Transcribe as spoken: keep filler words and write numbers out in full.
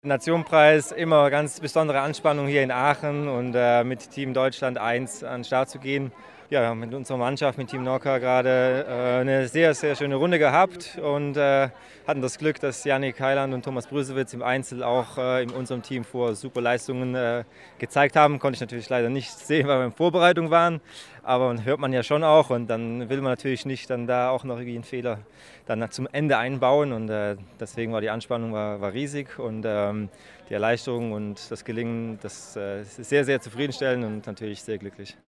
Nationenpreis, immer ganz besondere Anspannung hier in Aachen und äh, mit Team Deutschland eins an den Start zu gehen. Ja, mit unserer Mannschaft, mit Team Norca gerade äh, eine sehr, sehr schöne Runde gehabt und äh, hatten das Glück, dass Yannick Heiland und Thomas Brüsewitz im Einzel auch äh, in unserem Team vor super Leistungen äh, gezeigt haben. Konnte ich natürlich leider nicht sehen, weil wir in Vorbereitung waren, aber hört man ja schon auch und dann will man natürlich nicht dann da auch noch irgendwie einen Fehler dann zum Ende einbauen und äh, deswegen war die Anspannung war, war riesig und ähm, die Erleichterung und das Gelingen, das äh, ist sehr, sehr zufriedenstellend und natürlich sehr glücklich.